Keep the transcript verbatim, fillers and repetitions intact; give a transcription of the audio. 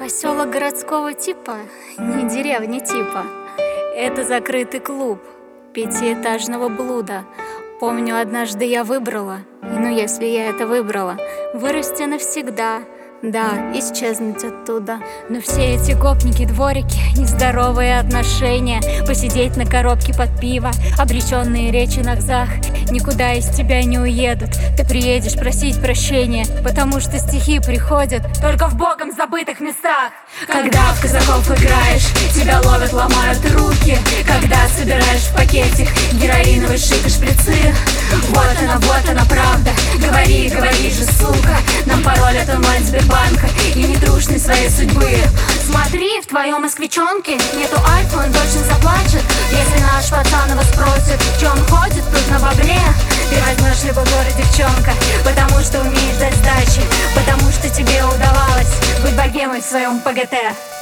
Поселок городского типа, не деревня типа. Это закрытый клуб пятиэтажного блуда. Помню, однажды я выбрала, и ну если я это выбрала, вырасти навсегда, да, исчезнуть оттуда. Но все эти гопники, дворики, нездоровые отношения, посидеть на коробке под пиво, обреченные речи на гзах, никуда из тебя не уедут. Ты приедешь просить прощения, потому что стихи приходят только в богом забытых местах. Когда в казаков играешь, тебя ловят, ломают руки. Когда собираешь в пакетик героиновый шик и шприцы. Вот она, вот она правда, говори, говори же, сука. Нам пароль от онлайн-сбербанка и нетрушной своей судьбы. Смотри, в твоем москвичонке нету альфа, он точно заплачет, если наш пацан его спросит, че он ходит тут на бабле. Ты возьмешь любой город, девчонка, потому что умеешь дать сдачи, потому что тебе удавалось быть богемой в своем ПГТ.